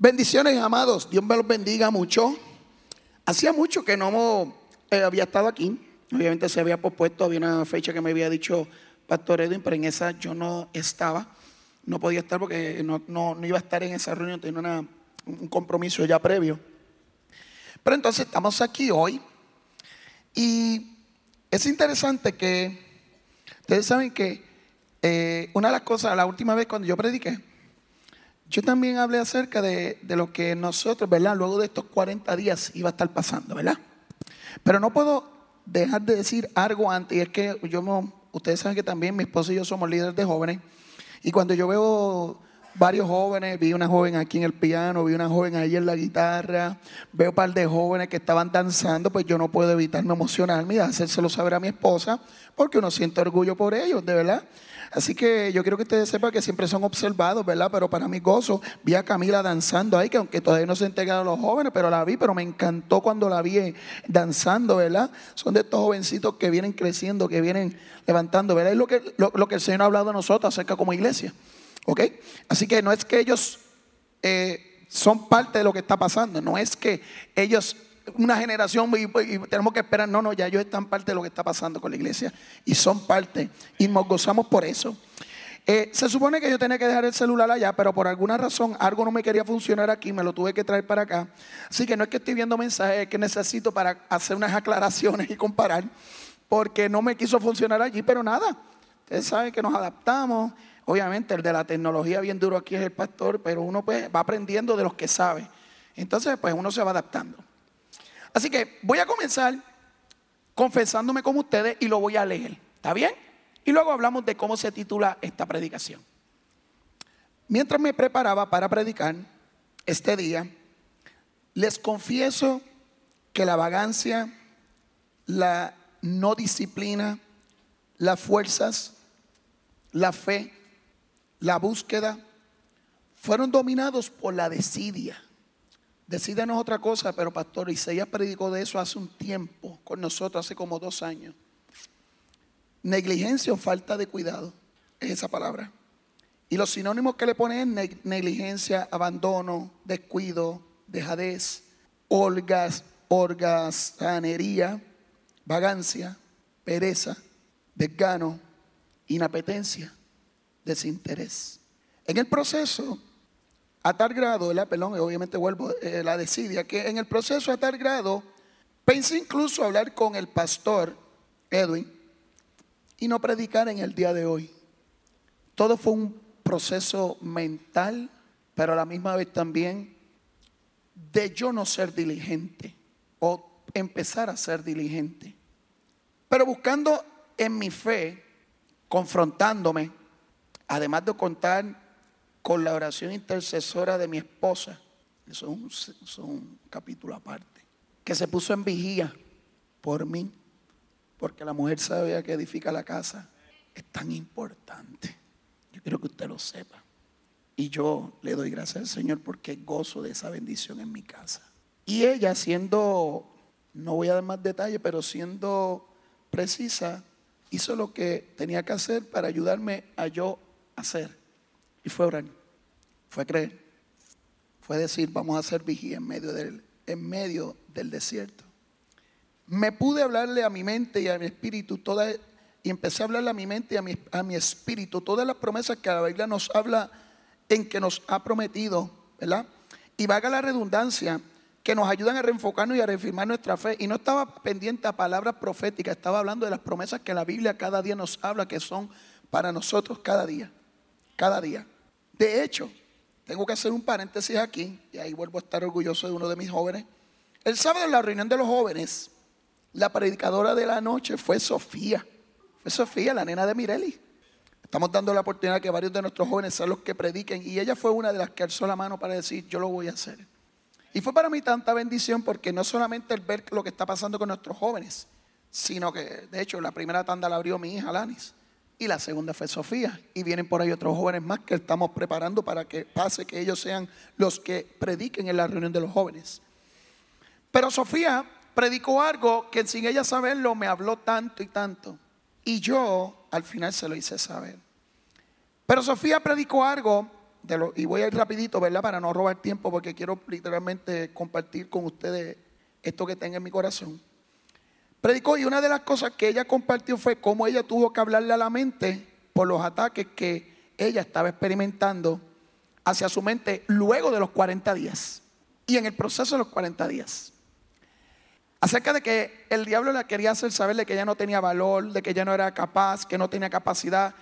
Bendiciones, amados. Dios me los bendiga mucho. Hacía mucho que no había estado aquí. Obviamente se había pospuesto, había una fecha que me había dicho Pastor Edwin, pero en esa yo no estaba. No podía estar porque no iba a estar en esa reunión, tenía un compromiso ya previo. Pero entonces estamos aquí hoy. Y es interesante que ustedes saben que una de las cosas, la última vez cuando yo prediqué, yo también hablé acerca de lo que nosotros, ¿verdad? Luego de estos 40 días iba a estar pasando, ¿verdad? Pero no puedo dejar de decir algo antes, y es que ustedes saben que también mi esposo y yo somos líderes de jóvenes, y cuando yo veo varios jóvenes, vi una joven aquí en el piano, vi una joven ahí en la guitarra, veo un par de jóvenes que estaban danzando, pues yo no puedo evitarme emocionarme y hacérselo saber a mi esposa, porque uno siente orgullo por ellos, de verdad. Así que yo quiero que ustedes sepan que siempre son observados, ¿verdad? Pero para mi gozo, vi a Camila danzando ahí, que aunque todavía no se entregaron los jóvenes, pero la vi, pero me encantó cuando la vi danzando, ¿verdad? Son de estos jovencitos que vienen creciendo, que vienen levantando, ¿verdad? Es lo que el Señor ha hablado a nosotros acerca como iglesia, ¿ok? Así que no es que ellos son parte de lo que está pasando, no es que ellos, una generación y tenemos que esperar, no, ya ellos están parte de lo que está pasando con la iglesia y son parte y nos gozamos por eso. Se supone que yo tenía que dejar el celular allá, pero por alguna razón algo no me quería funcionar aquí, me lo tuve que traer para acá. Así que no es que estoy viendo mensajes, es que necesito para hacer unas aclaraciones y comparar, porque no me quiso funcionar allí, pero nada, ustedes saben que nos adaptamos. Obviamente el de la tecnología bien duro aquí es el pastor, pero uno pues va aprendiendo de los que sabe. Entonces pues uno se va adaptando. Así que voy a comenzar confesándome con ustedes y lo voy a leer, ¿está bien? Y luego hablamos de cómo se titula esta predicación. Mientras me preparaba para predicar este día, les confieso que la vagancia, la no disciplina, las fuerzas, la fe, la búsqueda, fueron dominados por la desidia. Desidia no es otra cosa, pero pastor Isaías predicó de eso hace un tiempo con nosotros, hace como 2 años. Negligencia o falta de cuidado es esa palabra. Y los sinónimos que le ponen es negligencia, abandono, descuido, dejadez, holgazanería, vagancia, pereza, desgano, inapetencia, desinterés. En el proceso, a tal grado, obviamente vuelvo la desidia, que en el proceso a tal grado, pensé incluso hablar con el pastor Edwin y no predicar en el día de hoy. Todo fue un proceso mental, pero a la misma vez también de yo no ser diligente o empezar a ser diligente. Pero buscando en mi fe, confrontándome, además de contar con la oración intercesora de mi esposa, eso es un capítulo aparte, que se puso en vigía por mí, porque la mujer sabia que edifica la casa es tan importante. Yo quiero que usted lo sepa. Y yo le doy gracias al Señor porque gozo de esa bendición en mi casa. Y ella siendo, no voy a dar más detalles, pero siendo precisa, hizo lo que tenía que hacer para ayudarme a yo hacer. Y fue orar, fue creer, fue decir, vamos a hacer vigía en medio del desierto. Me pude hablarle a mi mente y a mi espíritu y empecé a hablarle a mi mente y a mi espíritu todas las promesas que la Biblia nos habla en que nos ha prometido, ¿verdad? Y valga la redundancia, que nos ayudan a reenfocarnos y a reafirmar nuestra fe. Y no estaba pendiente a palabras proféticas, estaba hablando de las promesas que la Biblia cada día nos habla, que son para nosotros cada día. Cada día. De hecho, tengo que hacer un paréntesis aquí, y ahí vuelvo a estar orgulloso de uno de mis jóvenes. El sábado en la reunión de los jóvenes, la predicadora de la noche fue Sofía. Fue Sofía, la nena de Mireli. Estamos dando la oportunidad que varios de nuestros jóvenes sean los que prediquen, y ella fue una de las que alzó la mano para decir, yo lo voy a hacer. Y fue para mí tanta bendición porque no solamente el ver lo que está pasando con nuestros jóvenes, sino que de hecho la primera tanda la abrió mi hija Lanis y la segunda fue Sofía, y vienen por ahí otros jóvenes más que estamos preparando para que pase, que ellos sean los que prediquen en la reunión de los jóvenes. Pero Sofía predicó algo que sin ella saberlo me habló tanto y tanto, y yo al final se lo hice saber. Pero Sofía predicó algo y voy a ir rapidito, ¿verdad? Para no robar tiempo, porque quiero literalmente compartir con ustedes esto que tengo en mi corazón. Predicó, y una de las cosas que ella compartió fue cómo ella tuvo que hablarle a la mente por los ataques que ella estaba experimentando hacia su mente luego de los 40 días y en el proceso de los 40 días. Acerca de que el diablo la quería hacer saber de que ella no tenía valor, de que ella no era capaz, que no tenía capacidad.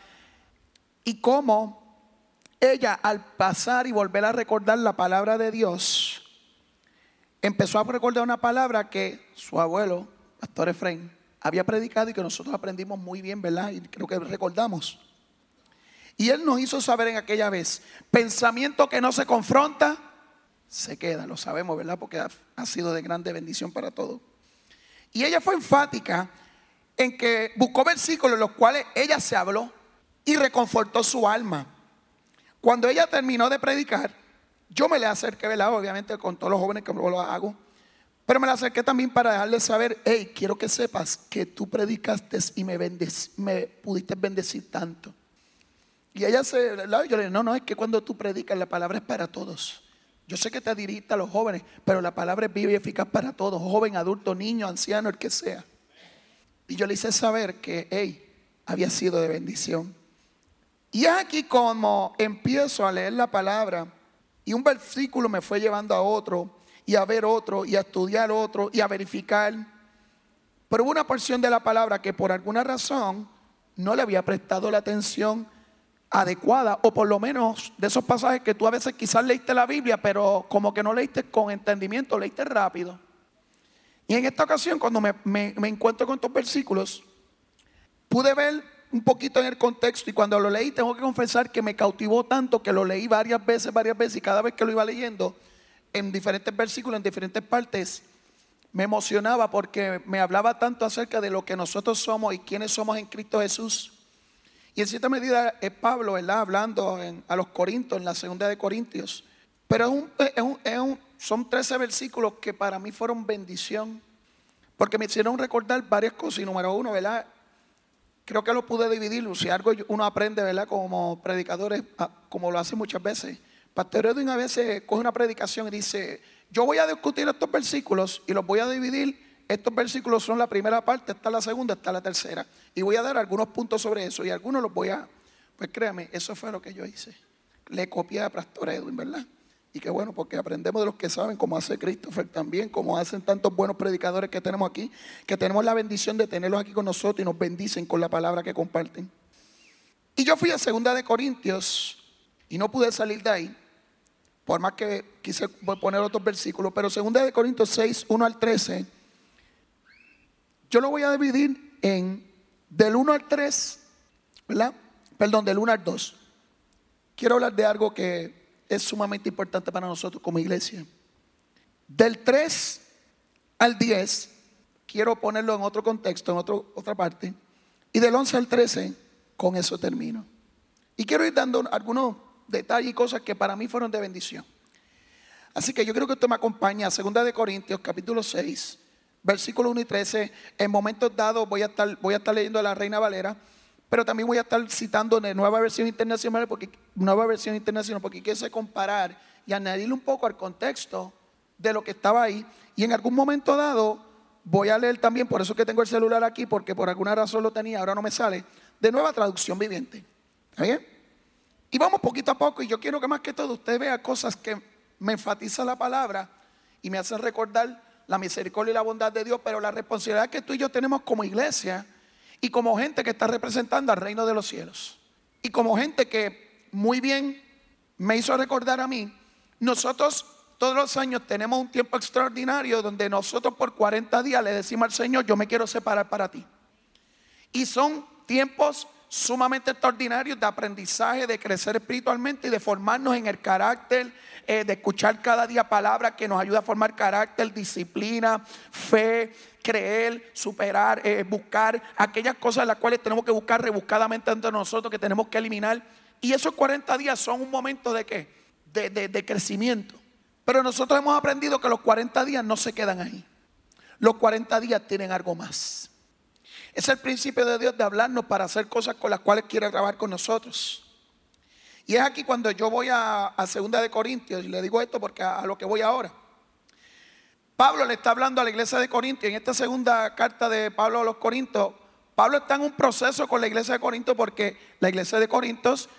Y cómo ella, al pasar y volver a recordar la palabra de Dios, empezó a recordar una palabra que su abuelo, Pastor Efraín, había predicado y que nosotros aprendimos muy bien, ¿verdad? Y creo que recordamos. Y él nos hizo saber en aquella vez: pensamiento que no se confronta, se queda. Lo sabemos, ¿verdad? Porque ha sido de grande bendición para todos. Y ella fue enfática en que buscó versículos en los cuales ella se habló y reconfortó su alma. Cuando ella terminó de predicar, yo me le acerqué, ¿verdad? Obviamente con todos los jóvenes que lo hago, pero me la acerqué también para dejarle saber: hey, quiero que sepas que tú predicaste y me pudiste bendecir tanto. Y ella yo le dije: no, es que cuando tú predicas, la palabra es para todos. Yo sé que te dirigiste a los jóvenes, pero la palabra es viva y eficaz para todos, joven, adulto, niño, anciano, el que sea. Y yo le hice saber que, hey, había sido de bendición. Y es aquí como empiezo a leer la palabra, y un versículo me fue llevando a otro, y a ver otro, y a estudiar otro, y a verificar. Pero hubo una porción de la palabra que por alguna razón no le había prestado la atención adecuada, o por lo menos de esos pasajes que tú a veces quizás leíste la Biblia, pero como que no leíste con entendimiento, leíste rápido. Y en esta ocasión, cuando me encuentro con estos versículos, pude ver un poquito en el contexto, y cuando lo leí, tengo que confesar que me cautivó tanto que lo leí varias veces, y cada vez que lo iba leyendo en diferentes versículos, en diferentes partes, me emocionaba porque me hablaba tanto acerca de lo que nosotros somos y quiénes somos en Cristo Jesús. Y en cierta medida es Pablo, ¿verdad?, hablando a los Corintios, en la segunda de Corintios. Pero son 13 versículos que para mí fueron bendición, porque me hicieron recordar varias cosas. Y número uno, ¿verdad?, creo que lo pude dividir. Si algo uno aprende, ¿verdad?, como predicadores, como lo hace muchas veces. Pastor Edwin a veces coge una predicación y dice: yo voy a discutir estos versículos y los voy a dividir. Estos versículos son la primera parte, esta es la segunda, esta es la tercera. Y voy a dar algunos puntos sobre eso, y algunos los voy a... Pues créame, eso fue lo que yo hice. Le copié a Pastor Edwin, ¿verdad? Y qué bueno, porque aprendemos de los que saben, como hace Christopher también, como hacen tantos buenos predicadores que tenemos aquí, que tenemos la bendición de tenerlos aquí con nosotros y nos bendicen con la palabra que comparten. Y yo fui a 2 de Corintios y no pude salir de ahí, por más que quise poner otros versículos, pero 2 de Corintios 6, 1 al 13, yo lo voy a dividir del 1 al 3, ¿verdad? Perdón, del 1 al 2. Quiero hablar de algo que es sumamente importante para nosotros como iglesia. Del 3 al 10, quiero ponerlo en otro contexto, en otra parte. Y del 11 al 13, con eso termino. Y quiero ir dando algunos detalles y cosas que para mí fueron de bendición. Así que yo quiero que usted me acompañe a 2 de Corintios, capítulo 6, versículos 1 y 13. En momentos dados voy a estar leyendo la Reina Valera, pero también voy a estar citando de Nueva Versión Internacional, porque quise comparar y añadirle un poco al contexto de lo que estaba ahí. Y en algún momento dado voy a leer también, por eso que tengo el celular aquí, porque por alguna razón lo tenía, ahora no me sale, de Nueva Traducción Viviente. ¿Está bien? Y vamos poquito a poco, y yo quiero que más que todo usted vea cosas que me enfatiza la palabra y me hacen recordar la misericordia y la bondad de Dios, pero la responsabilidad que tú y yo tenemos como iglesia y como gente que está representando al reino de los cielos. Y como gente que muy bien me hizo recordar a mí, nosotros todos los años tenemos un tiempo extraordinario donde nosotros por 40 días le decimos al Señor: yo me quiero separar para ti. Y son tiempos sumamente extraordinarios de aprendizaje, de crecer espiritualmente y de formarnos en el carácter, de escuchar cada día palabras que nos ayuda a formar carácter, disciplina, fe, creer, superar, buscar aquellas cosas las cuales tenemos que buscar rebuscadamente entre nosotros, que tenemos que eliminar. Y esos 40 días son un momento de ¿qué? De crecimiento. Pero nosotros hemos aprendido que los 40 días no se quedan ahí. Los 40 días tienen algo más. Es el principio de Dios de hablarnos para hacer cosas con las cuales quiere trabajar con nosotros. Y es aquí cuando yo voy a 2 y le digo esto porque a lo que voy ahora. Pablo le está hablando a la iglesia de Corinto. En esta segunda carta de Pablo a los Corintios, Pablo está en un proceso con la iglesia de Corinto, porque la iglesia de Corintios,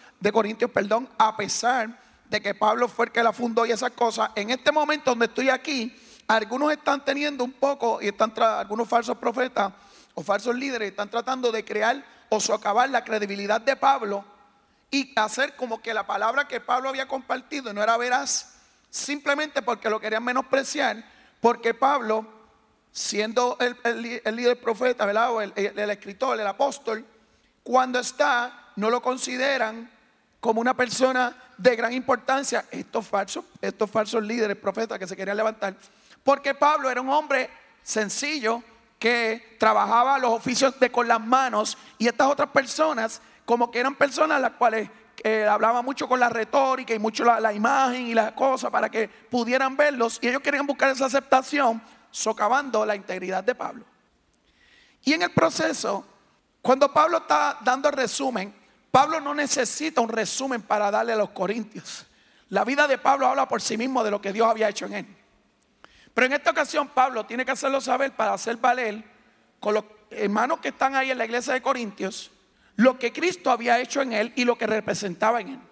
a pesar de que Pablo fue el que la fundó y esas cosas, en este momento donde estoy aquí, algunos están teniendo un poco, y algunos falsos profetas o falsos líderes están tratando de crear o socavar la credibilidad de Pablo y hacer como que la palabra que Pablo había compartido no era veraz, simplemente porque lo querían menospreciar. Porque Pablo, siendo el líder profeta, ¿verdad? O el escritor, el apóstol, cuando está, no lo consideran como una persona de gran importancia. Estos falsos líderes profetas que se querían levantar. Porque Pablo era un hombre sencillo que trabajaba los oficios con las manos. Y estas otras personas, como que eran personas las cuales hablaba mucho con la retórica y mucho la imagen y las cosas para que pudieran verlos, y ellos querían buscar esa aceptación, socavando la integridad de Pablo. Y en el proceso, cuando Pablo está dando el resumen, Pablo no necesita un resumen para darle a los corintios. La vida de Pablo habla por sí mismo de lo que Dios había hecho en él. Pero en esta ocasión Pablo tiene que hacerlo saber para hacer valer con los hermanos que están ahí en la iglesia de Corintios lo que Cristo había hecho en él y lo que representaba en él.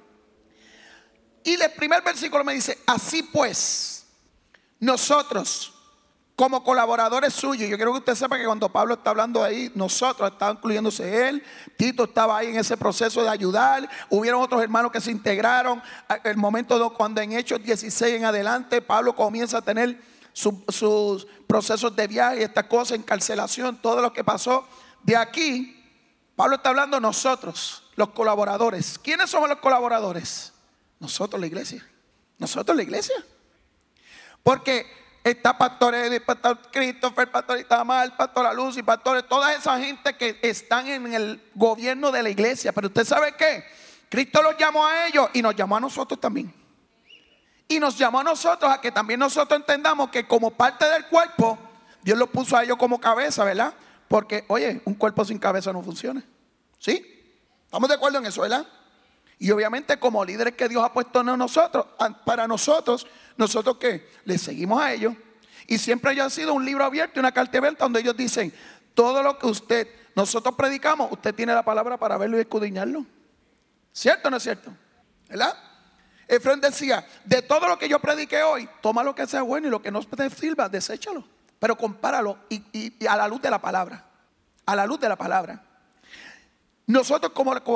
Y el primer versículo me dice: así pues, nosotros como colaboradores suyos. Yo quiero que usted sepa que cuando Pablo está hablando ahí, nosotros, estaba incluyéndose él, Tito estaba ahí en ese proceso de ayudar, hubieron otros hermanos que se integraron. El momento cuando en Hechos 16 en adelante Pablo comienza a tener sus procesos de viaje, estas cosas, encarcelación, todo lo que pasó. De aquí Pablo está hablando nosotros, los colaboradores. ¿Quiénes somos los colaboradores? Nosotros, la iglesia. Nosotros, la iglesia. Porque está Pastor Eddie, Pastor Christopher, Pastor Itamar, Pastora Lucy, Pastores, toda esa gente que están en el gobierno de la iglesia. Pero usted sabe qué, Cristo los llamó a ellos y nos llamó a nosotros también. Y nos llamó a nosotros a que también nosotros entendamos que como parte del cuerpo, Dios los puso a ellos como cabeza, ¿verdad? Porque, oye, un cuerpo sin cabeza no funciona. ¿Sí? ¿Estamos de acuerdo en eso, verdad? Y obviamente como líderes que Dios ha puesto en nosotros, para nosotros ¿qué? Les seguimos a ellos. Y siempre ellos han sido un libro abierto y una carta abierta donde ellos dicen: todo lo que nosotros predicamos, usted tiene la palabra para verlo y escudriñarlo. ¿Cierto o no es cierto? ¿Verdad? Efraín decía: de todo lo que yo prediqué hoy, toma lo que sea bueno y lo que no te sirva, deséchalo. Pero compáralo y a la luz de la palabra. A la luz de la palabra. Nosotros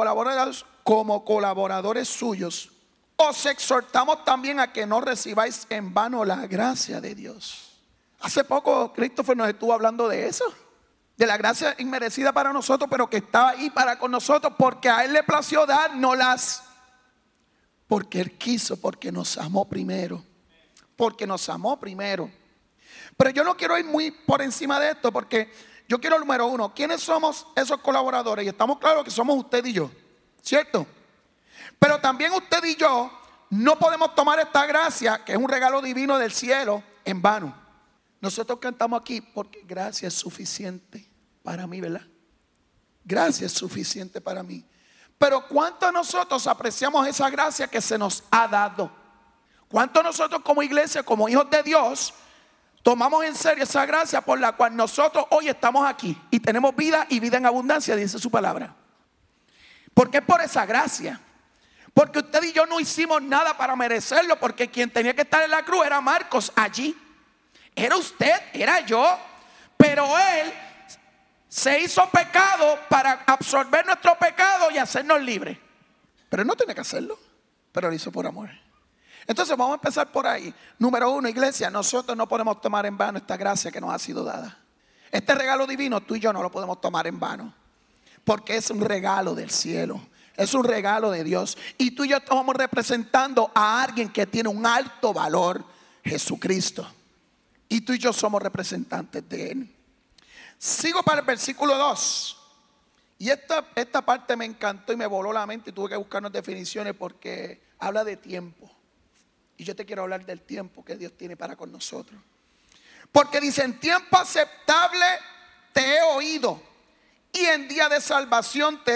como colaboradores suyos, os exhortamos también a que no recibáis en vano la gracia de Dios. Hace poco Christopher nos estuvo hablando de eso, de la gracia inmerecida para nosotros, pero que está ahí para con nosotros, porque a Él le plació dárnoslas, porque Él quiso, porque nos amó primero. Porque nos amó primero. Pero yo no quiero ir muy por encima de esto, porque yo quiero, número uno, ¿quiénes somos esos colaboradores? Y estamos claros que somos usted y yo, ¿cierto? Pero también usted y yo no podemos tomar esta gracia, que es un regalo divino del cielo, en vano. Nosotros cantamos aquí porque gracia es suficiente para mí, ¿verdad? Gracia es suficiente para mí. Pero ¿cuánto nosotros apreciamos esa gracia que se nos ha dado? ¿Cuánto nosotros como iglesia, como hijos de Dios, tomamos en serio esa gracia por la cual nosotros hoy estamos aquí y tenemos vida y vida en abundancia, dice su palabra? Porque es por esa gracia. Porque usted y yo no hicimos nada para merecerlo, porque quien tenía que estar en la cruz era Marcos allí. Era usted, era yo, pero Él se hizo pecado para absorber nuestro pecado y hacernos libres. Pero Él no tiene que hacerlo, pero lo hizo por amor. Entonces vamos a empezar por ahí. Número uno, iglesia, nosotros no podemos tomar en vano esta gracia que nos ha sido dada. Este regalo divino, tú y yo no lo podemos tomar en vano, porque es un regalo del cielo. Es un regalo de Dios. Y tú y yo estamos representando a alguien que tiene un alto valor, Jesucristo. Y tú y yo somos representantes de Él. Sigo para el versículo 2. Y esta parte me encantó y me voló la mente. Y tuve que buscar unas definiciones porque habla de tiempo. Y yo te quiero hablar del tiempo que Dios tiene para con nosotros. Porque dice: en tiempo aceptable te he oído, y en día de salvación te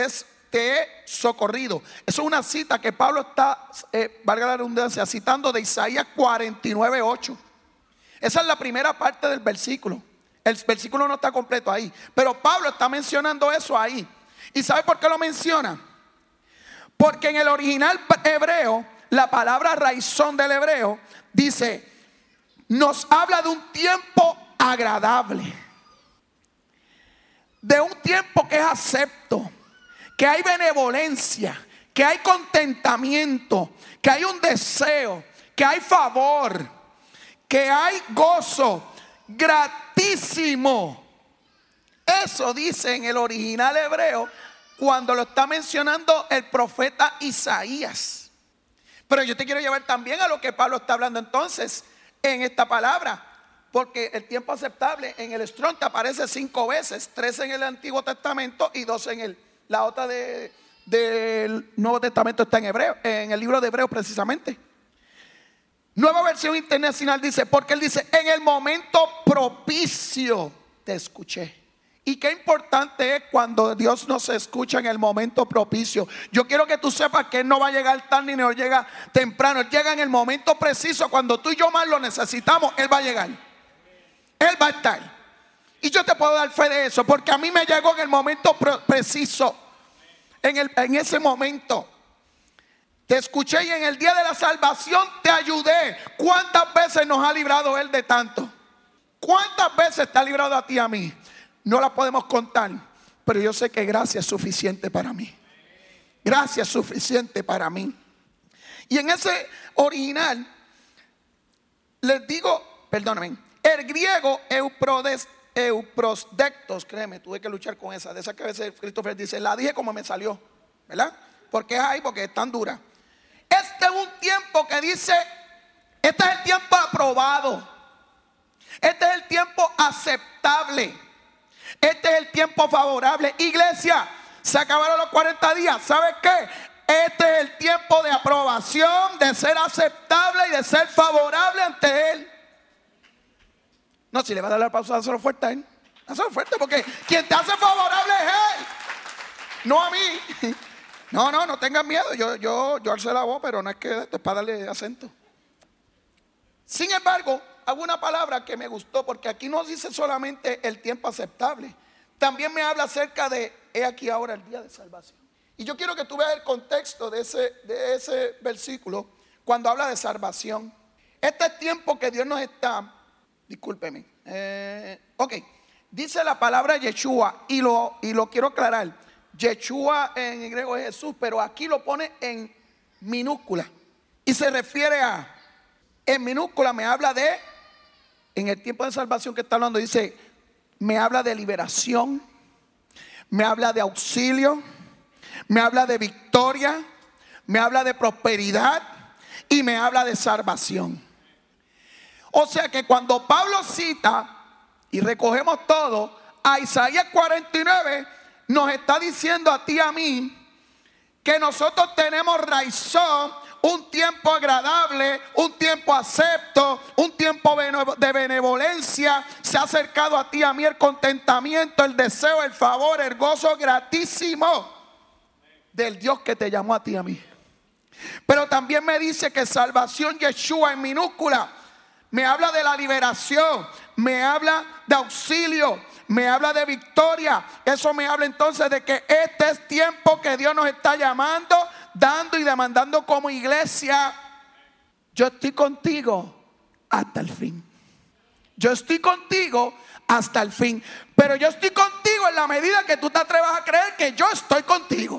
te he socorrido. Eso es una cita que Pablo está, valga la redundancia, citando de Isaías 49:8. Esa es la primera parte del versículo. El versículo no está completo ahí, pero Pablo está mencionando eso ahí. ¿Y sabe por qué lo menciona? Porque en el original hebreo, la palabra raizón del hebreo dice, nos habla de un tiempo agradable, de un tiempo que es acepto, que hay benevolencia, que hay contentamiento, que hay un deseo, que hay favor, que hay gozo gratísimo. Eso dice en el original hebreo cuando lo está mencionando el profeta Isaías. Pero yo te quiero llevar también a lo que Pablo está hablando entonces en esta palabra, porque el tiempo aceptable en el Strong te aparece 5 veces, 3 en el Antiguo Testamento y 2 en la otra del Nuevo Testamento está en hebreo, en el libro de Hebreos precisamente. Nueva versión internacional dice, porque él dice, en el momento propicio te escuché. Y qué importante es cuando Dios nos escucha en el momento propicio. Yo quiero que tú sepas que Él no va a llegar tarde ni no llega temprano. Él llega en el momento preciso. Cuando tú y yo más lo necesitamos, Él va a llegar. Él va a estar. Y yo te puedo dar fe de eso, porque a mí me llegó en el momento preciso. En ese momento. Te escuché y en el día de la salvación te ayudé. ¿Cuántas veces nos ha librado Él de tanto? ¿Cuántas veces te ha librado a ti y a mí? No la podemos contar, pero yo sé que gracia es suficiente para mí. Gracia es suficiente para mí. Y en ese original, les digo, perdóname, el griego euprosdectos, créeme, tuve que luchar con esa. De esa que a veces Christopher dice, la dije como me salió, ¿verdad? Porque es ahí, porque es tan dura. Este es un tiempo que dice, este es el tiempo aprobado. Este es el tiempo aceptable. Este es el tiempo favorable. Iglesia, se acabaron los 40 días. ¿Sabes qué? Este es el tiempo de aprobación, de ser aceptable y de ser favorable ante Él. No, si le va a dar la pausa, hazlo fuerte a Él. Hazlo fuerte, porque quien te hace favorable es Él, no a mí. No tengan miedo. Yo alcé la voz, pero no es que es para darle acento. Sin embargo, hago una palabra que me gustó, porque aquí no dice solamente el tiempo aceptable. También me habla acerca de, he aquí ahora el día de salvación. Y yo quiero que tú veas el contexto de ese versículo cuando habla de salvación. Este tiempo que Dios nos está, discúlpeme, dice la palabra Yeshua y lo quiero aclarar. Yeshua en griego es Jesús, pero aquí lo pone en minúscula y se refiere a, en minúscula me habla de, en el tiempo de salvación que está hablando, dice, me habla de liberación, me habla de auxilio, me habla de victoria, me habla de prosperidad y me habla de salvación. O sea que cuando Pablo cita y recogemos todo a Isaías 49, nos está diciendo a ti y a mí que nosotros tenemos razón, un tiempo agradable, un tiempo acepto, un tiempo de benevolencia. Se ha acercado a ti y a mí el contentamiento, el deseo, el favor, el gozo gratísimo del Dios que te llamó a ti y a mí. Pero también me dice que salvación, Yeshua en minúscula, me habla de la liberación, me habla de auxilio, me habla de victoria. Eso me habla entonces de que este es tiempo que Dios nos está llamando, dando y demandando como iglesia. Yo estoy contigo hasta el fin. Yo estoy contigo hasta el fin. Pero yo estoy contigo en la medida que tú te atrevas a creer que yo estoy contigo.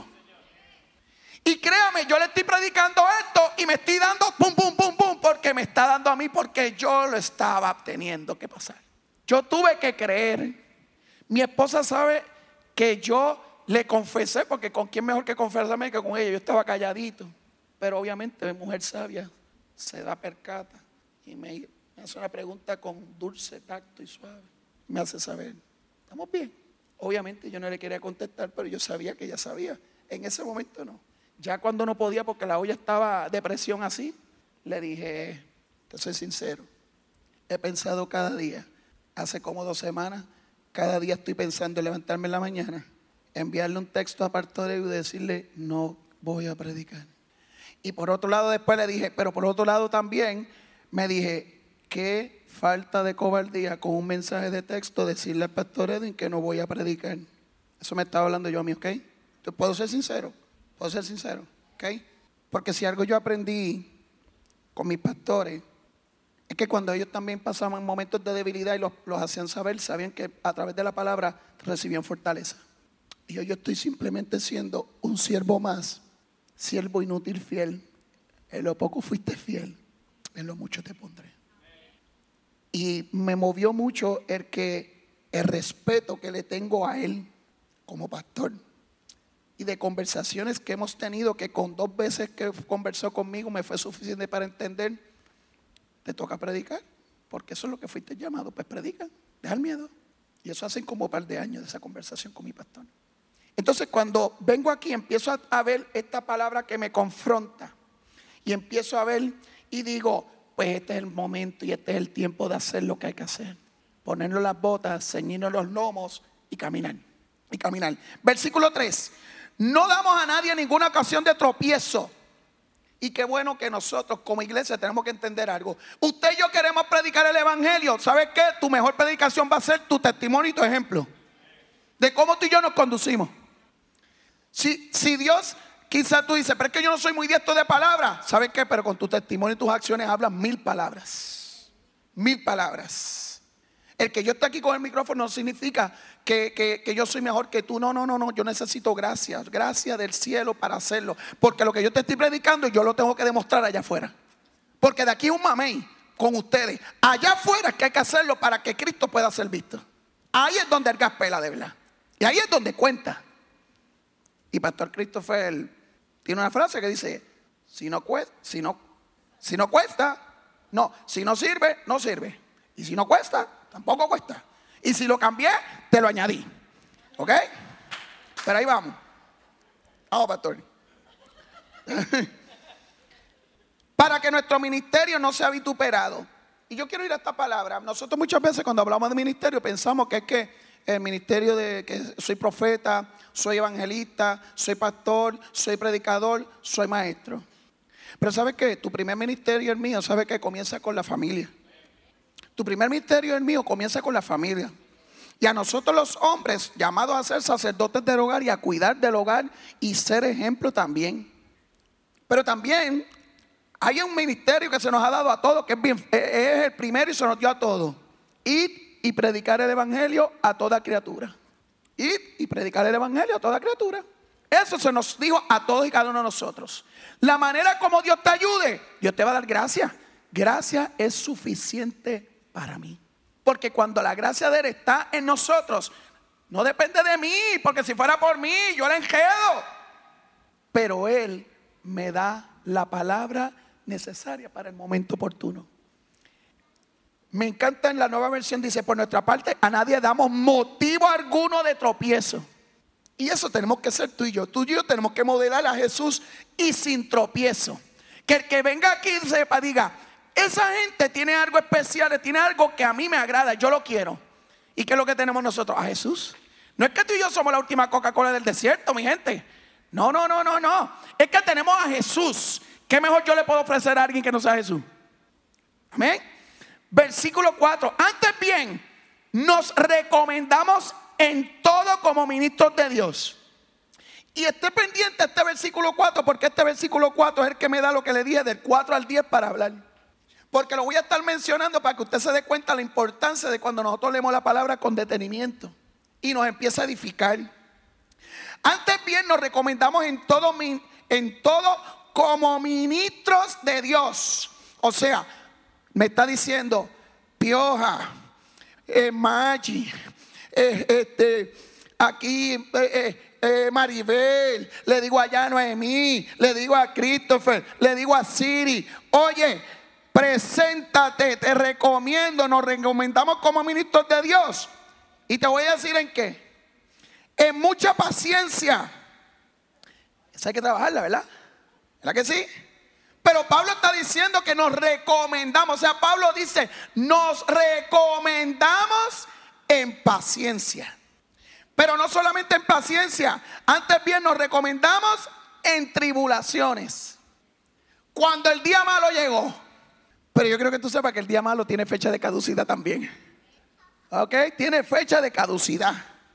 Y créame, yo le estoy predicando esto y me estoy dando pum, pum, pum, pum, porque me está dando a mí, porque yo lo estaba teniendo que pasar. Yo tuve que creer. Mi esposa sabe que yo le confesé, porque con quién mejor que confesarme que con ella. Yo estaba calladito, pero obviamente mi mujer sabia se da percata y me hace una pregunta con dulce tacto y suave. Me hace saber, ¿estamos bien? Obviamente yo no le quería contestar, pero yo sabía que ella sabía. En ese momento no. Ya cuando no podía, porque la olla estaba de presión así, le dije, te soy sincero, he pensado cada día, hace como 2 semanas, cada día estoy pensando en levantarme en la mañana, enviarle un texto a Pastor Edwin y decirle, no voy a predicar. Y por otro lado después le dije, pero por otro lado también me dije, qué falta de cobardía con un mensaje de texto decirle al Pastor Edwin que no voy a predicar. Eso me estaba hablando yo a mí, ¿ok? Entonces, puedo ser sincero, ¿ok? Porque si algo yo aprendí con mis pastores, es que cuando ellos también pasaban momentos de debilidad y los hacían saber, sabían que a través de la palabra recibían fortaleza. Y yo estoy simplemente siendo un siervo más, siervo inútil fiel. En lo poco fuiste fiel, en lo mucho te pondré. Y me movió mucho el respeto que le tengo a él como pastor. Y de conversaciones que hemos tenido, que con 2 veces que conversó conmigo me fue suficiente para entender, te toca predicar, porque eso es lo que fuiste llamado, pues predica, deja el miedo. Y eso hace como un par de años de esa conversación con mi pastor. Entonces cuando vengo aquí empiezo a ver esta palabra que me confronta. Y empiezo a ver y digo, pues este es el momento y este es el tiempo de hacer lo que hay que hacer. Ponernos las botas, ceñirnos los lomos y caminar. Versículo 3. No damos a nadie ninguna ocasión de tropiezo. Y qué bueno que nosotros como iglesia tenemos que entender algo. Usted y yo queremos predicar el evangelio. ¿Sabes qué? Tu mejor predicación va a ser tu testimonio y tu ejemplo de cómo tú y yo nos conducimos. Si Dios, quizás tú dices, pero es que yo no soy muy diestro de palabras. ¿Sabes qué? Pero con tu testimonio y tus acciones hablas 1000 palabras. 1000 palabras. El que yo esté aquí con el micrófono no significa que yo soy mejor que tú. No. Yo necesito gracia del cielo para hacerlo. Porque lo que yo te estoy predicando yo lo tengo que demostrar allá afuera. Porque de aquí un mamey con ustedes. Allá afuera es que hay que hacerlo para que Cristo pueda ser visto. Ahí es donde el gas pela de verdad. Y ahí es donde cuenta. Y Pastor Christopher tiene una frase que dice, si no sirve, no sirve. Y si no cuesta, tampoco cuesta. Y si lo cambié, te lo añadí. ¿Ok? Pero ahí vamos. Vamos, pastor. Para que nuestro ministerio no sea vituperado. Y yo quiero ir a esta palabra. Nosotros muchas veces cuando hablamos de ministerio pensamos que es que el ministerio de que soy profeta, soy evangelista, soy pastor, soy predicador, soy maestro. Pero ¿sabes qué? Tu primer ministerio, el mío, ¿sabes qué? Comienza con la familia. Tu primer ministerio, el mío, comienza con la familia. Y a nosotros los hombres, llamados a ser sacerdotes del hogar y a cuidar del hogar y ser ejemplo también. Pero también hay un ministerio que se nos ha dado a todos, que es el primero y se nos dio a todos. Id y predicar el evangelio a toda criatura. Id y predicar el evangelio a toda criatura. Eso se nos dijo a todos y cada uno de nosotros. La manera como Dios te ayude, Dios te va a dar gracia. Gracia es suficiente para mí. Porque cuando la gracia de Él está en nosotros, no depende de mí, porque si fuera por mí, yo la enjedo. Pero Él me da la palabra necesaria para el momento oportuno. Me encanta en la Nueva Versión, dice, por nuestra parte a nadie damos motivo alguno de tropiezo. Y eso tenemos que ser tú y yo. Tú y yo tenemos que modelar a Jesús y sin tropiezo. Que el que venga aquí sepa, diga, esa gente tiene algo especial, tiene algo que a mí me agrada, yo lo quiero. ¿Y qué es lo que tenemos nosotros? A Jesús. No es que tú y yo somos la última Coca-Cola del desierto, mi gente. No. Es que tenemos a Jesús. ¿Qué mejor yo le puedo ofrecer a alguien que no sea Jesús? Amén. Versículo 4. Antes bien, nos recomendamos en todo como ministros de Dios. Y esté pendiente a este versículo 4, porque este versículo 4 es el que me da lo que le dije del 4 al 10 para hablar. Porque lo voy a estar mencionando para que usted se dé cuenta de la importancia de cuando nosotros leemos la palabra con detenimiento y nos empieza a edificar. Antes bien nos recomendamos en todo como ministros de Dios. O sea, me está diciendo Pioja, Maggi, aquí Maribel, le digo allá a Noemí, le digo a Christopher, le digo a Siri, oye, preséntate, te recomiendo, nos recomendamos como ministros de Dios. Y te voy a decir en qué. En mucha paciencia. Esa hay que trabajarla, ¿verdad? ¿Verdad que sí? Pero Pablo está diciendo que nos recomendamos. O sea, Pablo dice, nos recomendamos en paciencia. Pero no solamente en paciencia, antes bien nos recomendamos en tribulaciones. Cuando el día malo llegó. Pero yo quiero que tú sepas que el día malo tiene fecha de caducidad también. ¿Ok? Tiene fecha de caducidad.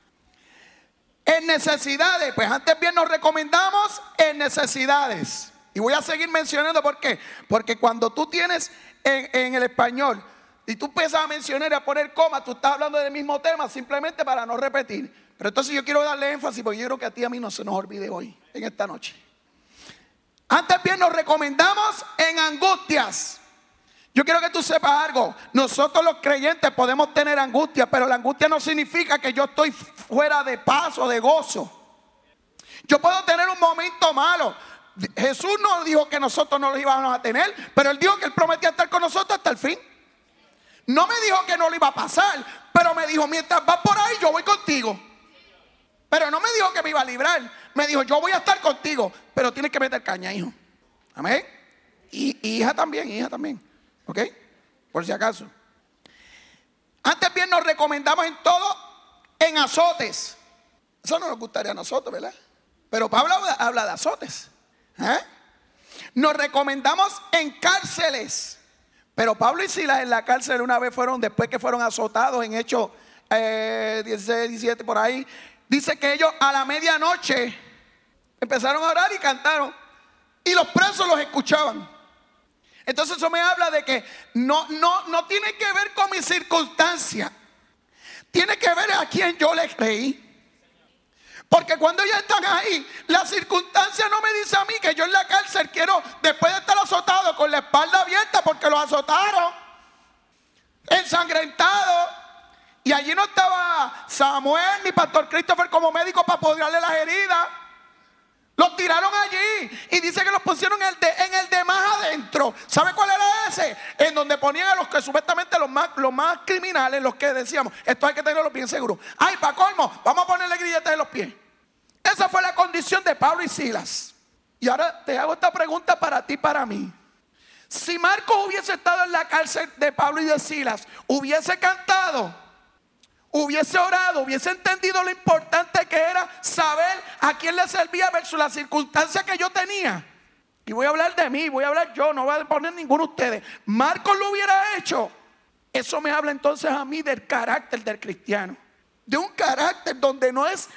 En necesidades, pues antes bien nos recomendamos en necesidades. Y voy a seguir mencionando por qué. Porque cuando tú tienes en el español y tú empiezas a mencionar y a poner coma, tú estás hablando del mismo tema simplemente para no repetir. Pero entonces yo quiero darle énfasis porque yo creo que a ti y a mí no se nos olvide hoy, en esta noche. Antes bien nos recomendamos en angustias. Yo quiero que tú sepas algo. Nosotros los creyentes podemos tener angustia, pero la angustia no significa que yo estoy fuera de paz o de gozo. Yo puedo tener un momento malo. Jesús no dijo que nosotros no lo íbamos a tener, pero Él dijo que Él prometía estar con nosotros hasta el fin. No me dijo que no lo iba a pasar, pero me dijo, mientras vas por ahí, yo voy contigo. Pero no me dijo que me iba a librar. Me dijo, yo voy a estar contigo, pero tienes que meter caña, hijo. Amén. Y hija también. ¿Ok? Por si acaso. Antes bien nos recomendamos en todo en azotes. Eso no nos gustaría a nosotros, ¿verdad? Pero Pablo habla de azotes. Nos recomendamos en cárceles. Pero Pablo y Silas en la cárcel una vez fueron, después que fueron azotados en Hechos 16, 17 por ahí. Dice que ellos a la medianoche empezaron a orar y cantaron. Y los presos los escuchaban. Entonces eso me habla de que no tiene que ver con mi circunstancia. Tiene que ver a quien yo le creí. Porque cuando ellos están ahí, la circunstancia no me dice a mí que yo en la cárcel quiero, después de estar azotado con la espalda abierta porque los azotaron, ensangrentado. Y allí no estaba Samuel ni Pastor Christopher como médico para podrarle las heridas. Los tiraron allí y dice que los pusieron en el de más adentro. ¿Sabe cuál era ese? En donde ponían a los que supuestamente los más criminales, los que decíamos, esto hay que tenerlo bien seguro. Ay, para colmo, vamos a ponerle grilletes en los pies. Esa fue la condición de Pablo y Silas. Y ahora te hago esta pregunta para ti y para mí. Si Marcos hubiese estado en la cárcel de Pablo y de Silas, hubiese cantado, hubiese orado, hubiese entendido lo importante que era saber a quién le servía versus la circunstancia que yo tenía. Y voy a hablar de mí, voy a hablar yo, no voy a poner ninguno de ustedes. Marcos lo hubiera hecho. Eso me habla entonces a mí del carácter del cristiano. De un carácter donde no es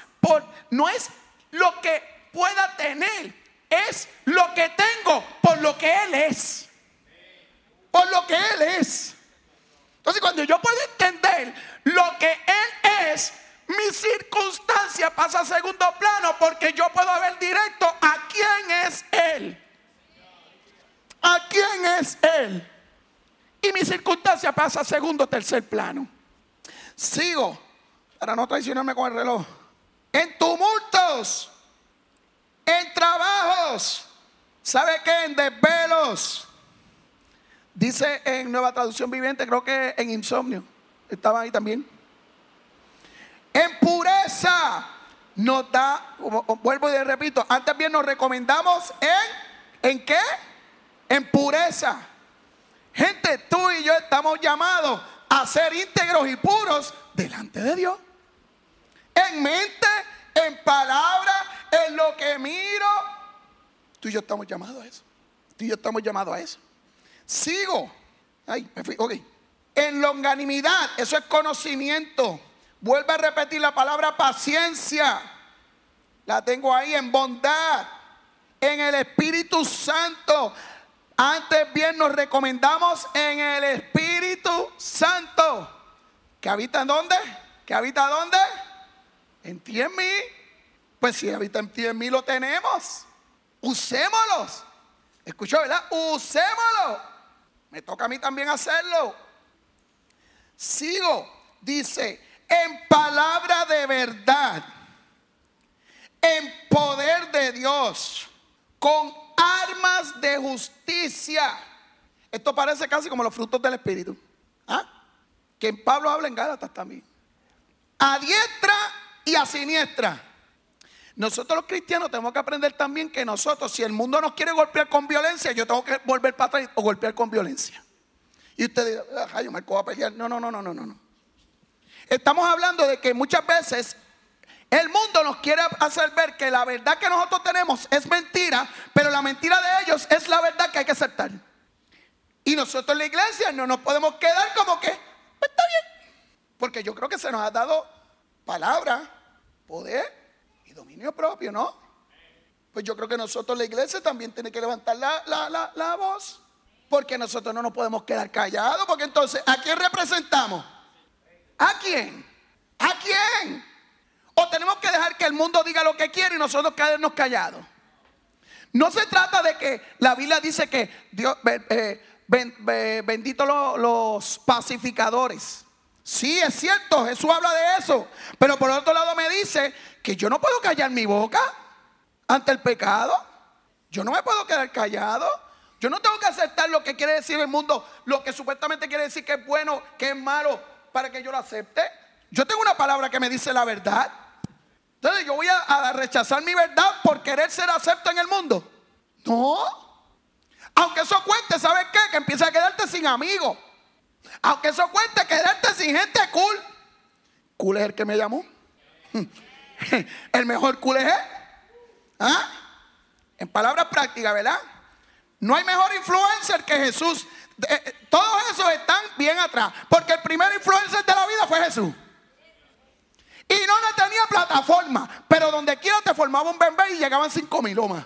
lo que pueda tener, es lo que tengo por lo que Él es. Por lo que Él es. Entonces cuando yo puedo entender lo que Él es, mi circunstancia pasa a segundo plano porque yo puedo ver directo a quién es Él. ¿A quién es Él? Y mi circunstancia pasa a segundo o tercer plano. Sigo, para no traicionarme con el reloj. En tumultos, en trabajos, ¿sabe qué? En desvelos. Dice en Nueva Traducción Viviente, creo que en insomnio. Estaba ahí también. En pureza nos da, vuelvo y repito, antes bien nos recomendamos ¿en qué? En pureza. Gente, tú y yo estamos llamados a ser íntegros y puros delante de Dios. En mente, en palabra, en lo que miro. Tú y yo estamos llamados a eso. Tú y yo estamos llamados a eso. Sigo. Ay, me fui, ok. En longanimidad, eso es conocimiento. Vuelve a repetir la palabra paciencia. La tengo ahí. En bondad. En el Espíritu Santo. Antes bien nos recomendamos en el Espíritu Santo. ¿Que habita en dónde? ¿Que habita dónde? En ti y en mí. Pues si habita en ti y en mí lo tenemos. Usémoslos. ¿Escuchó, verdad? Usémoslo. Me toca a mí también hacerlo. Sigo. Dice, en palabra de verdad, en poder de Dios, con armas de justicia. Esto parece casi como los frutos del Espíritu. Que en Pablo habla en Gálatas también. A diestra y a siniestra. Nosotros los cristianos tenemos que aprender también que nosotros, si el mundo nos quiere golpear con violencia, yo tengo que volver para atrás o golpear con violencia. Y usted dice, ay, Marco va a pelear. No. Estamos hablando de que muchas veces El mundo nos quiere hacer ver que la verdad que nosotros tenemos es mentira, pero la mentira de ellos es la verdad que hay que aceptar. Y nosotros en la iglesia no nos podemos quedar como que, pues está bien. Porque yo creo que se nos ha dado palabra, poder y dominio propio, ¿no? Pues yo creo que nosotros la iglesia también tiene que levantar la voz. Porque nosotros no nos podemos quedar callados. Porque entonces, ¿a quién representamos? ¿A quién? ¿A quién? O tenemos que dejar que el mundo diga lo que quiere y nosotros quedarnos callados. No se trata de que la Biblia dice que Dios, bendito los pacificadores. Sí, es cierto, Jesús habla de eso. Pero por otro lado me dice que yo no puedo callar mi boca ante el pecado. Yo no me puedo quedar callado. Yo no tengo que aceptar lo que quiere decir el mundo, lo que supuestamente quiere decir que es bueno, que es malo, para que yo lo acepte. Yo tengo una palabra que me dice la verdad. Entonces yo voy a rechazar mi verdad por querer ser acepto en el mundo. No. Aunque eso cuente, ¿sabes qué? Que empieza a quedarte sin amigos. Aunque eso cuente, quedarte sin gente cool. Cool es el que me llamó. El mejor cool es él. ¿Ah? En palabras prácticas, ¿verdad? No hay mejor influencer que Jesús. Todos esos están bien atrás. Porque el primer influencer de la vida fue Jesús. Y no tenía plataforma. Pero donde quiera te formaba un bebé y llegaban 5,000 o más.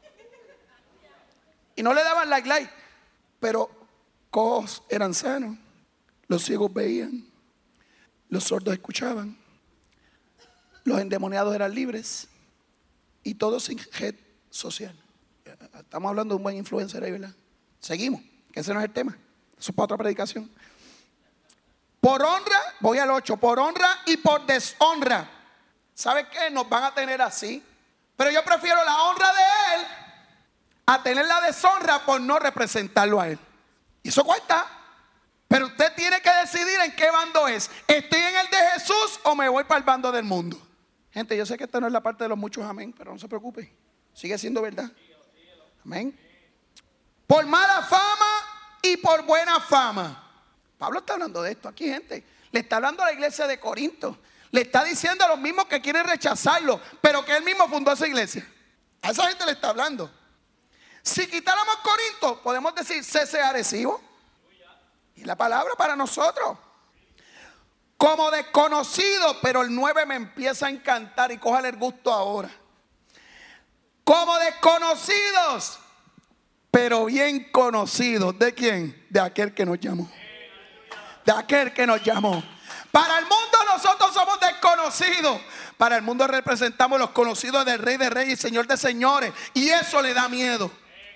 Y no le daban like. Pero cojos eran sanos. Los ciegos veían. Los sordos escuchaban. Los endemoniados eran libres. Y todo sin red social. Estamos hablando de un buen influencer ahí, ¿verdad? Seguimos, que ese no es el tema. Eso es para otra predicación. Por honra, voy al 8, por honra y por deshonra. ¿Sabe qué? Nos van a tener así. Pero yo prefiero la honra de él a tener la deshonra por no representarlo a él. Y eso cuesta. Pero usted tiene que decidir en qué bando es. ¿Estoy en el de Jesús o me voy para el bando del mundo? Gente, yo sé que esta no es la parte de los muchos amén, pero no se preocupe. Sigue siendo verdad. Amén. Por mala fama y por buena fama. Pablo está hablando de esto aquí, gente. Le está hablando a la iglesia de Corinto. Le está diciendo a los mismos que quieren rechazarlo, pero que él mismo fundó esa iglesia. A esa gente le está hablando. Si quitáramos Corinto, podemos decir cese Arecibo. Y la palabra para nosotros. Como desconocido, pero el 9 me empieza a encantar y cójale el gusto ahora. Como desconocidos, pero bien conocidos. ¿De quién? De aquel que nos llamó. De aquel que nos llamó. Para el mundo nosotros somos desconocidos. Para el mundo representamos los conocidos del Rey de Reyes y Señor de Señores. Y eso le da miedo.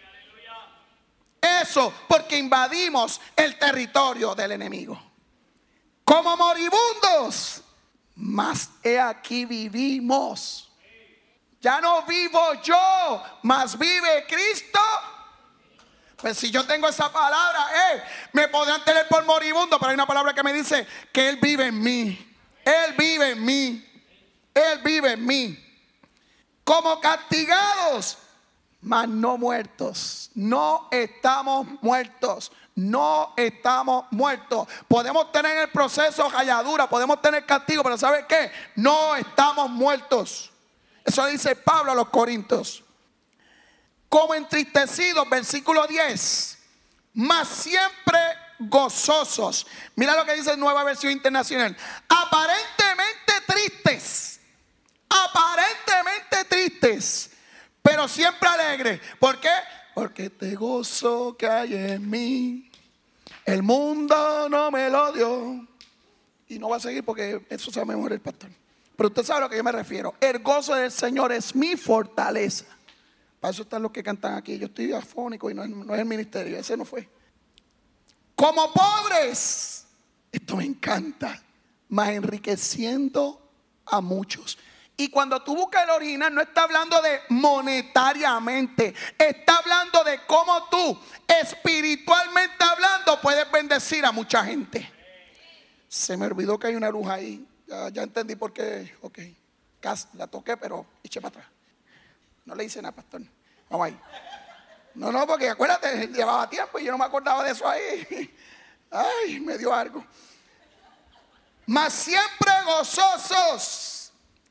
Eso porque invadimos el territorio del enemigo. Como moribundos, mas he aquí vivimos. Ya no vivo yo, mas vive Cristo. Pues si yo tengo esa palabra, me podrán tener por moribundo, pero hay una palabra que me dice que Él vive en mí. Él vive en mí. Él vive en mí. Como castigados, mas no muertos. No estamos muertos. No estamos muertos. Podemos tener el proceso ralladura, podemos tener castigo, pero ¿sabe qué? No estamos muertos. Eso dice Pablo a los Corintios. Como entristecidos, versículo 10. Mas siempre gozosos. Mira lo que dice Nueva Versión Internacional. Aparentemente tristes. Aparentemente tristes. Pero siempre alegres. ¿Por qué? Porque este gozo que hay en mí, el mundo no me lo dio. Y no va a seguir porque eso sabe mejor el pastor. Pero usted sabe a lo que yo me refiero. El gozo del Señor es mi fortaleza. Para eso están los que cantan aquí. Yo estoy afónico y no es el ministerio. Ese no fue. Como pobres. Esto me encanta. Mas enriqueciendo a muchos. Y cuando tú buscas el original, no está hablando de monetariamente. Está hablando de cómo tú, espiritualmente hablando, puedes bendecir a mucha gente. Se me olvidó que hay una luz ahí. Ya entendí por qué. Ok. La toqué, pero eché para atrás. No le hice nada, pastor. Vamos ahí. No, porque acuérdate, llevaba tiempo y yo no me acordaba de eso ahí. Ay, me dio algo. Mas siempre gozosos.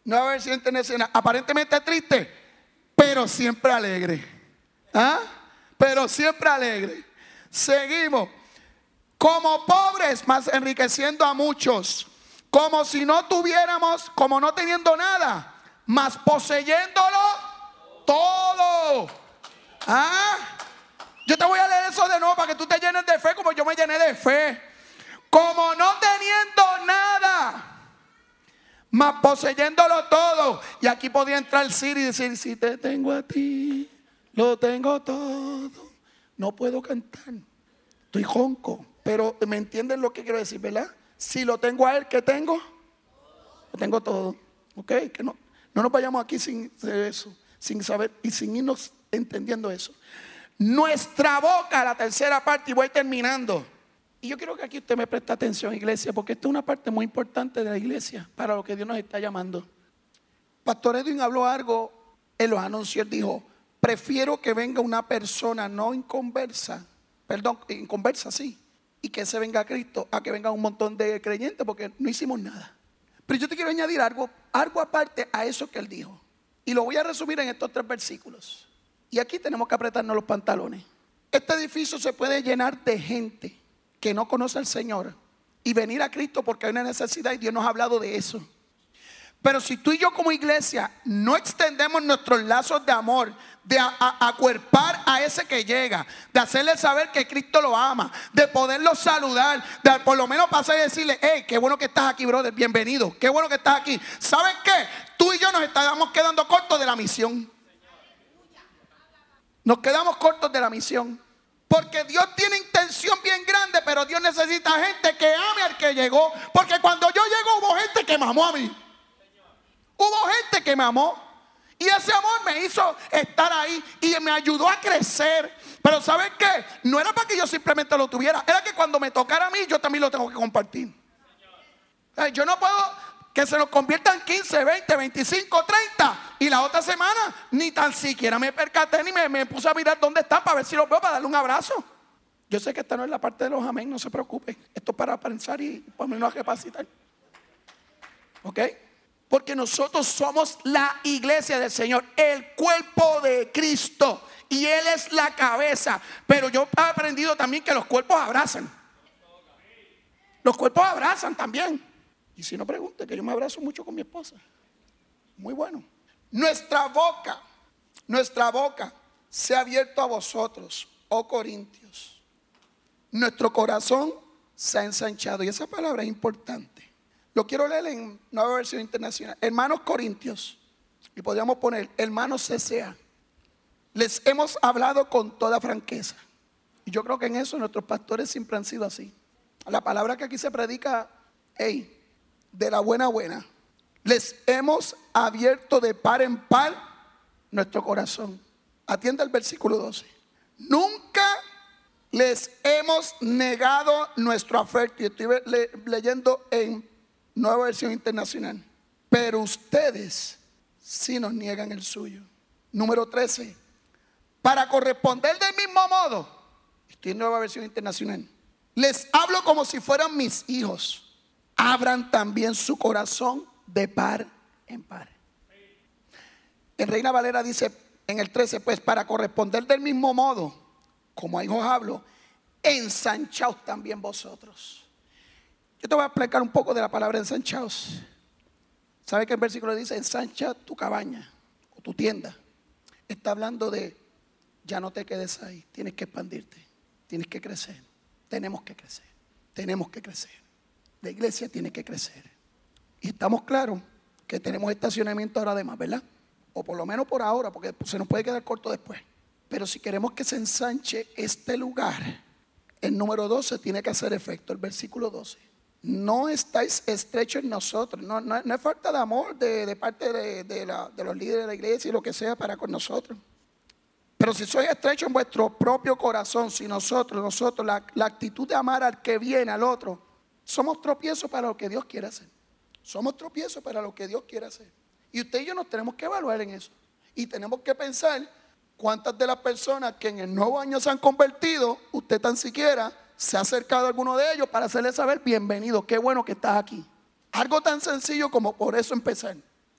Nueva versión internacional. Aparentemente triste, pero siempre alegre. ¿Ah? Pero siempre alegre. Seguimos. Como pobres, mas enriqueciendo a muchos. Como si no tuviéramos, como no teniendo nada, mas poseyéndolo todo. ¿Ah? Yo te voy a leer eso de nuevo para que tú te llenes de fe como yo me llené de fe. Como no teniendo nada, mas poseyéndolo todo. Y aquí podía entrar Siri y decir: si te tengo a ti, lo tengo todo. No puedo cantar, estoy jonco, pero me entienden lo que quiero decir, ¿verdad? Si lo tengo a él, ¿qué tengo? Lo tengo todo. Ok, que no nos vayamos aquí sin eso, sin saber y sin irnos entendiendo eso. Nuestra boca, la tercera parte, y voy terminando. Y yo quiero que aquí usted me preste atención, iglesia, porque esta es una parte muy importante de la iglesia para lo que Dios nos está llamando. Pastor Edwin habló algo, él lo anunció, él dijo: prefiero que venga una persona no inconversa, inconversa sí, y que se venga a Cristo, a que venga un montón de creyentes, porque no hicimos nada. Pero yo te quiero añadir algo aparte a eso que él dijo. Y lo voy a resumir en estos 3 versículos. Y aquí tenemos que apretarnos los pantalones. Este edificio se puede llenar de gente que no conoce al Señor y venir a Cristo porque hay una necesidad, y Dios nos ha hablado de eso. Pero si tú y yo como iglesia no extendemos nuestros lazos de amor, de acuerpar a ese que llega, de hacerle saber que Cristo lo ama, de poderlo saludar, de por lo menos pasar y decirle: hey, qué bueno que estás aquí, brother, bienvenido, qué bueno que estás aquí. ¿Sabes qué? Tú y yo nos estamos quedando cortos de la misión. Nos quedamos cortos de la misión. Porque Dios tiene intención bien grande, pero Dios necesita gente que ame al que llegó. Porque cuando yo llego hubo gente que me amó a mí. Hubo gente que me amó. Y ese amor me hizo estar ahí y me ayudó a crecer. Pero ¿sabes qué? No era para que yo simplemente lo tuviera. Era que cuando me tocara a mí, yo también lo tengo que compartir. Yo no puedo que se nos conviertan 15, 20, 25, 30 y la otra semana ni tan siquiera me percaté ni me puse a mirar dónde están para ver si los veo, para darle un abrazo. Yo sé que esta no es la parte de los amén, no se preocupen. Esto es para pensar y ponernos a capacitar. ¿Ok? Porque nosotros somos la iglesia del Señor, el cuerpo de Cristo, y Él es la cabeza. Pero yo he aprendido también que los cuerpos abrazan. Los cuerpos abrazan también. Y si no, pregunte, que yo me abrazo mucho con mi esposa. Muy bueno. Nuestra boca se ha abierto a vosotros, oh Corintios. Nuestro corazón se ha ensanchado. Y esa palabra es importante. Lo quiero leer en Nueva Versión Internacional. Hermanos Corintios, y podríamos poner hermanos CCA. Les hemos hablado con toda franqueza. Y yo creo que en eso nuestros pastores siempre han sido así. La palabra que aquí se predica, de la buena. Les hemos abierto de par en par nuestro corazón. Atienda el versículo 12. Nunca les hemos negado nuestro afecto. Y estoy leyendo en Nueva Versión Internacional. Pero ustedes sí nos niegan el suyo. Número 13. Para corresponder del mismo modo, estoy en Nueva Versión Internacional, les hablo como si fueran mis hijos. Abran también su corazón de par en par. En Reina Valera dice en el 13, pues para corresponder del mismo modo, como a hijos hablo, ensanchaos también vosotros. Yo te voy a explicar un poco de la palabra ensanchaos. ¿Sabe que el versículo dice: ensancha tu cabaña o tu tienda? Está hablando de ya no te quedes ahí, tienes que expandirte, tienes que crecer, tenemos que crecer. La iglesia tiene que crecer. Y estamos claros que tenemos estacionamiento ahora además, ¿verdad? O por lo menos por ahora, porque se nos puede quedar corto después. Pero si queremos que se ensanche este lugar, el número 12 tiene que hacer efecto. El versículo 12. No estáis estrechos en nosotros. No es falta de amor de parte de los líderes de la iglesia y lo que sea para con nosotros. Pero si sois estrechos en vuestro propio corazón, si nosotros la actitud de amar al que viene, al otro, somos tropiezos para lo que Dios quiere hacer. Somos tropiezos para lo que Dios quiere hacer. Y usted y yo nos tenemos que evaluar en eso. Y tenemos que pensar cuántas de las personas que en el nuevo año se han convertido, usted tan siquiera se ha acercado a alguno de ellos para hacerle saber: bienvenido, qué bueno que estás aquí. Algo tan sencillo como por eso empezar.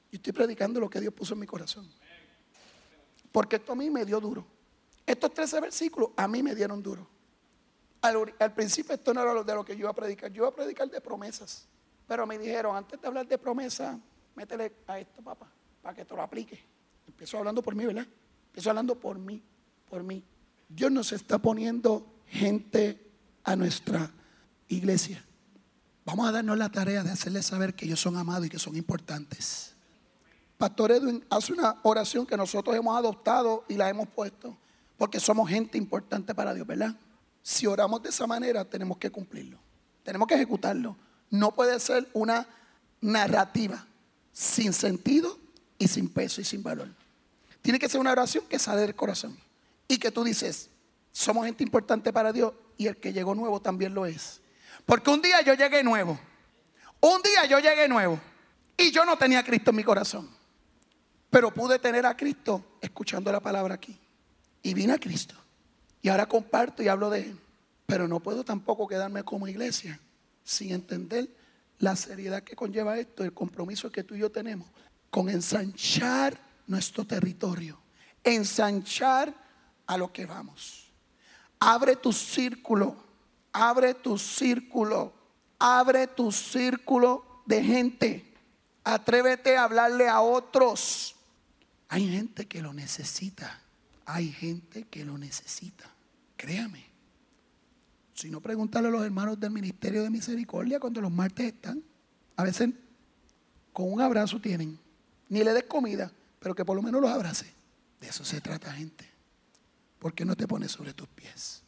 Yo estoy predicando lo que Dios puso en mi corazón. Porque esto a mí me dio duro. Estos 13 versículos a mí me dieron duro. Al principio esto no era de lo que yo iba a predicar. Yo iba a predicar de promesas. Pero me dijeron, antes de hablar de promesas, métele a esto, papá, para que te lo aplique. Empiezo hablando por mí, ¿verdad? Empiezo hablando por mí, por mí. Dios nos está poniendo gente a nuestra iglesia. Vamos a darnos la tarea de hacerles saber que ellos son amados y que son importantes. Pastor Edwin hace una oración que nosotros hemos adoptado y la hemos puesto, porque somos gente importante para Dios, ¿verdad? Si oramos de esa manera, tenemos que cumplirlo. Tenemos que ejecutarlo. No puede ser una narrativa sin sentido y sin peso y sin valor. Tiene que ser una oración que sale del corazón y que tú dices, somos gente importante para Dios y el que llegó nuevo también lo es. Porque un día yo llegué nuevo. Un día yo llegué nuevo y yo no tenía a Cristo en mi corazón. Pero pude tener a Cristo escuchando la palabra aquí. Y vine a Cristo. Y ahora comparto y hablo de Él. Pero no puedo tampoco quedarme como iglesia sin entender la seriedad que conlleva esto, el compromiso que tú y yo tenemos con ensanchar nuestro territorio, ensanchar a lo que vamos. Abre tu círculo, abre tu círculo, abre tu círculo de gente. Atrévete a hablarle a otros. Hay gente que lo necesita, hay gente que lo necesita, créame. Si no, pregúntale a los hermanos del Ministerio de Misericordia cuando los martes están. A veces con un abrazo tienen. Ni le des comida, pero que por lo menos los abrace. De eso se trata, gente. ¿Por qué no te pones sobre tus pies?